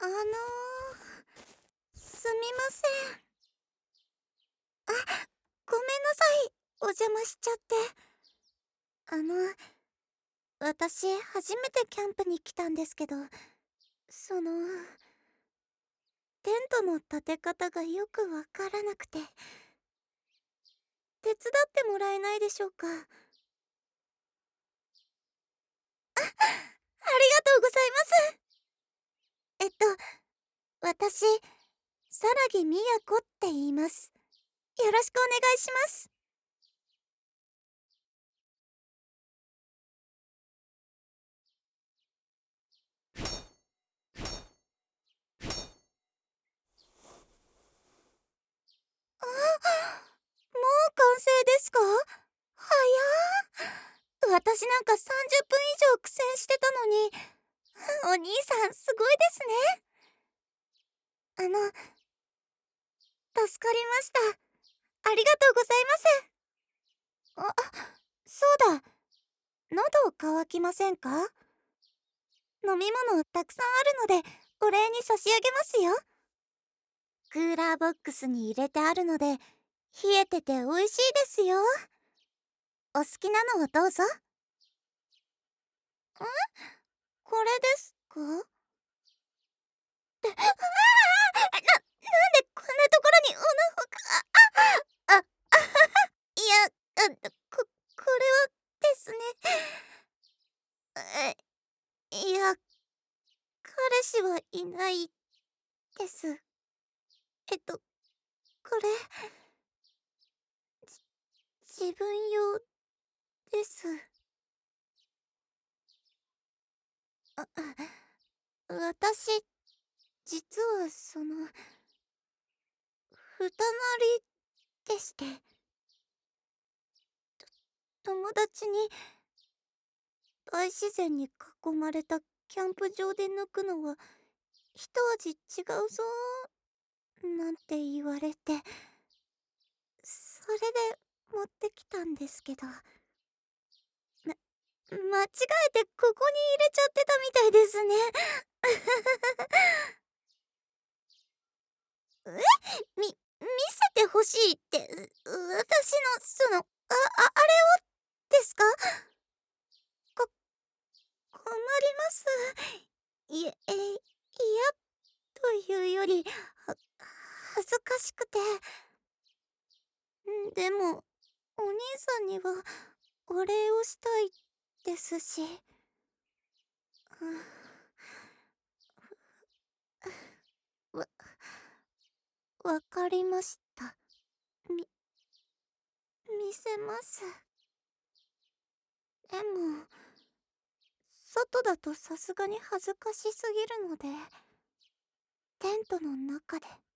すみません。ごめんなさい。お邪魔しちゃって。私、初めてキャンプに来たんですけど、その、テントの立て方がよくわからなくて、手伝ってもらえないでしょうか。ありがとうございます。私、さらぎみやこって言います。よろしくお願いします。もう完成ですか？早ー。私なんか30分以上苦戦してたのに、お兄さんすごいですね。あの、助かりました。ありがとうございます。そうだ。喉乾きませんか？飲み物たくさんあるので、お礼に差し上げますよ。クーラーボックスに入れてあるので、冷えてて美味しいですよ。お好きなのをどうぞ。これですか？なんでこんなところにあ、いや、これはですね。いや、彼氏はいないです。これ、自分用です。私、実は二人でして、友達に大自然に囲まれたキャンプ場で抜くのは一味違うぞなんて言われて、それで持ってきたんですけど、間違えてここに入れちゃってたみたいですね。見せてほしいって、私のあれをですか？こ困ります。嫌というより、恥ずかしくて。でも、お兄さんにはお礼をしたいですし。わ、わかりました。み、見せます。でも、外だとさすがに恥ずかしすぎるので、テントの中で。